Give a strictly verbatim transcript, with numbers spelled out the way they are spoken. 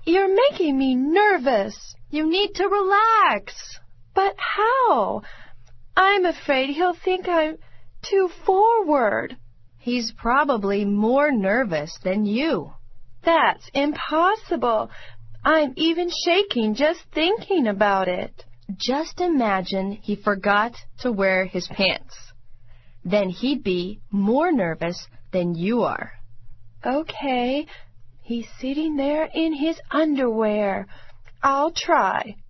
You're making me nervous. You need to relax. But how? I'm afraid he'll think I'm too forward. He's probably more nervous than you. That's impossible. I'm even shaking just thinking about it. Just imagine he forgot to wear his pants. Then he'd be more nervous than you are. Okay, he's sitting there in his underwear. I'll try.